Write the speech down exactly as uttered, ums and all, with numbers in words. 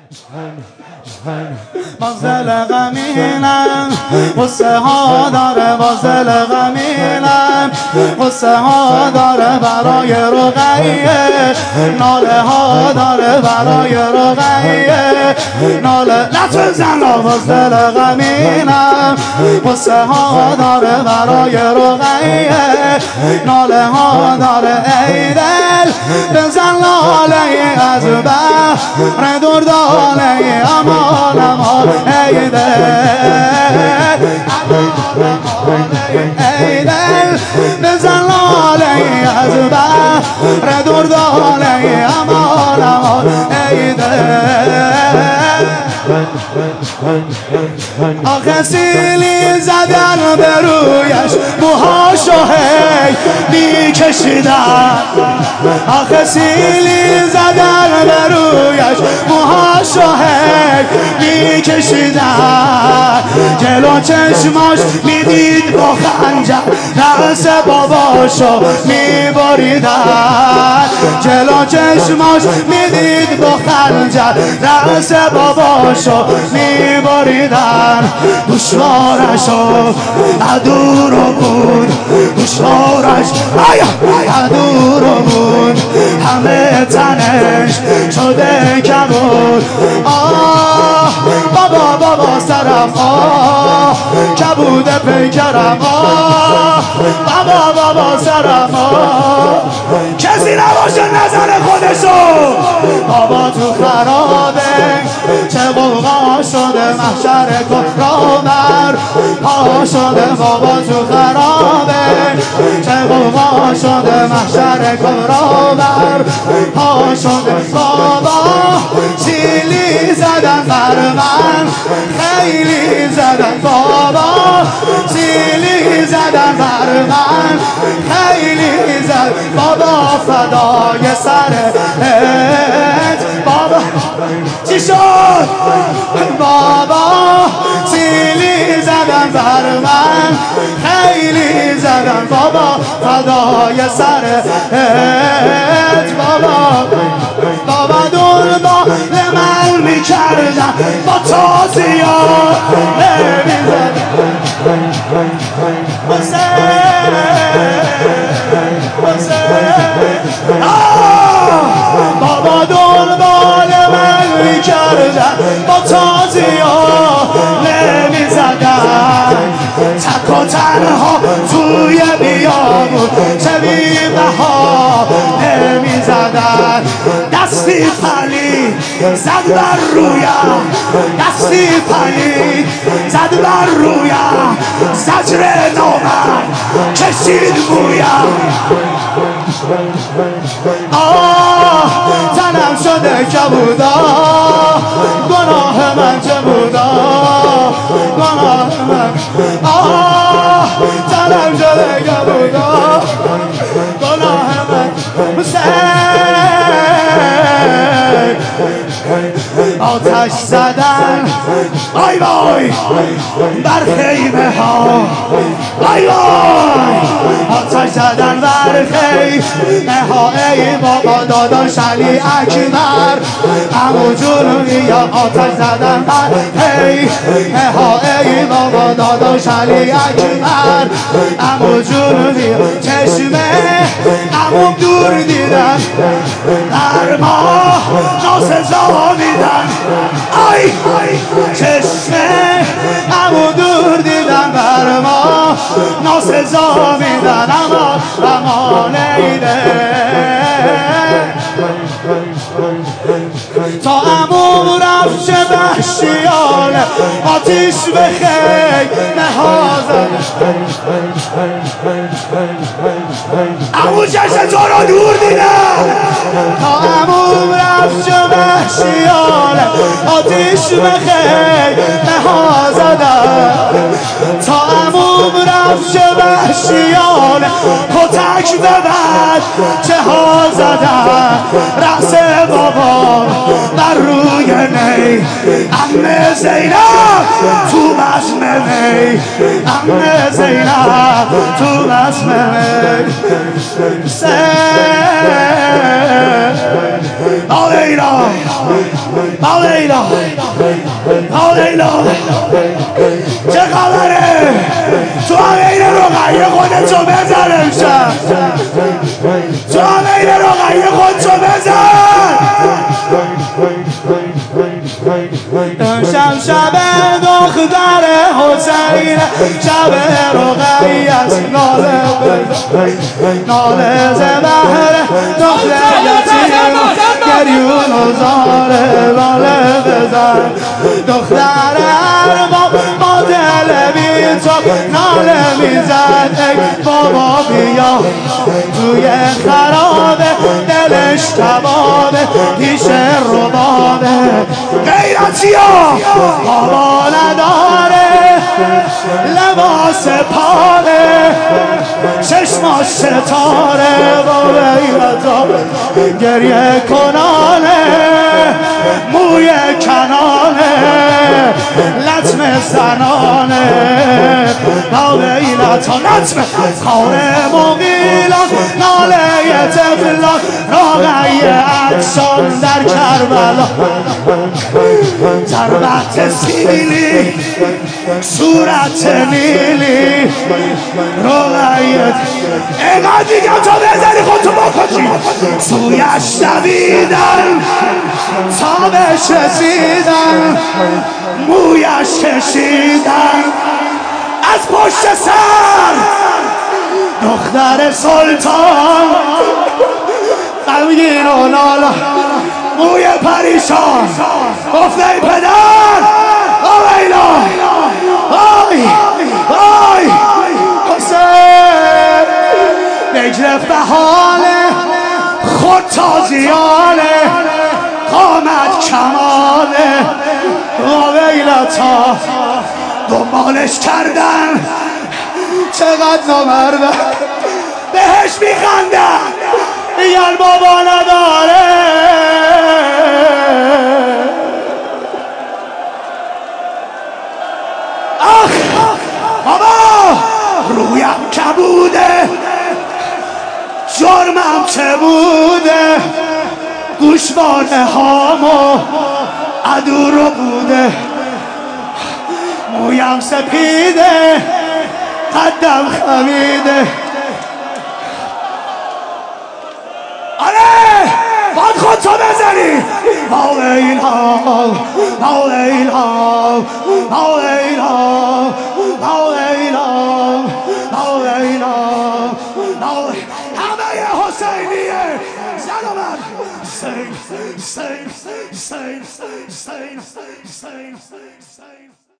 بازل غمینم قصه ها داره، بازل غمینم قصه ها داره برای رقیه، ناله ها داره برای رقیه، ناله لطف زن. بازل غمینم قصه ها داره برای رقیه، ناله ها داره ای دل بزن لاله از بحر دردانه امان امان ای دل ای دل بزن لاله از بحر دردانه امان امان ای دل. آخه سیلی زدن به رویش موهاشو هی میکشیدن، آخه سیلی زدن به رویش موهاشو هی میکشیدن، جلو چشماش میدید با خنجر رأس باباشو میبریدن، جلو چشماش میدید با خنجر رأس باباشو میبریدن. دشوارشو عدورو بود، دشوارش عدورو بود، همه تنش شده کبود. آه بابا بابا سرم، آه کبوده پیکرم، آه بابا بابا سرم، آه کسی نباشه نظر خودشو. بابا تو خرابه چه قوقا شده، محشر کفرآور پا شده، بابا تو خرابه چه قوقا شده، محشر کفرآور پا شده. بابا سیلی زدن بر من خیلی زدن، بابا سیلی زدن بر من خیلی زدن، بابا فدای سرت بابا. چی شد؟ بابا سیلی زدن بر من خیلی زدن، بابا فدای سرت بابا. بابا دنبال من میکردن با تازی ها نمیزدن، حسین حسین بابا دنبال من میکردن با تازی ها نمیزدن، تک و تنها توی بیابون چه بی‌بها نمیزدن. دستی پلی زد بر رویم، دستی پلی زد بر رویم، زجر نامرد کشید بویم. آه تنم شده کبودا، گناه من چه بودا، گناه من. آه تنم شده کبودا، گناه من. حسین آتش زدن وای وای بر خیمه ها، وای وای آتش زدن بر خیمه ها. ای بابا داداش علی اکبر عمو جونی یا آتش زدن بر خیمه ها. ای بابا داداش علی اکبر عمو جونی چشمه عمو دور دیدن در ما ناسزا میدن، آی چشمه عمو دور دیدن بر ما ناسزا میدن، اما اما نیده تا عمو رفت چه وحشیانه آتیش به خیمه ها زد. عمو چشم تو رو دور دیدن تا عمو رفت چه وحشیانه آتیش به خیمه ها زدن، تا عمو رفت چه وحشیانه کتک ببند چه ها زدن. رأس بابا بر روی نی، عمه زینب تو بزم نی، عمه زینب تو بزم نی. لا لیلا لا لیلا لا لیلا چه خبره؟ تو همین رقیه خودتو بزن امشب تو همین رقیه خودتو بزن امشب شب دختر حسین شب رقیه است ناله ناله زبهر دختر یتیم گریون و زاره باله بزن دختر ارباب با دل بی تو ناله میزد ای بابا بیا توی خرابه دلش کبابه پیشه ربابه غیرتی ها بابا نداره لباس پاره چشماش ستاره با غیرتا گریه کنانه موی کنانه لطم زنانه با غیرتا لطم خانه مقیلان ناله طفلان راقیه اکسان در کربلا ضربت سیلی صورت نیلی رویت اینقدر دیگه تا بزنی خودتو بکشی سویش دویدن تا بهش رسیدن مویش کشیدن از پشت سر دختر سلطان غمگین و نالا موی پریشان گفته ای پدر آویلا آی آی حسین بگرفت به حاله خود تازیانه قامت کماله آویلتا دنبالش کردن چقدر نامردن بهش میخندن میگن بابا نداره آخ بابا رویم کبوده جرمم چه بوده گوشوانه هامو عدو رو بوده مویم سپیده قدم خمیده آره باید خودتو بزنی با ایلام با ایلام با ایلام با ایلام با ایلام همه حسینیه زن و من سین سین سین سین سین سین سین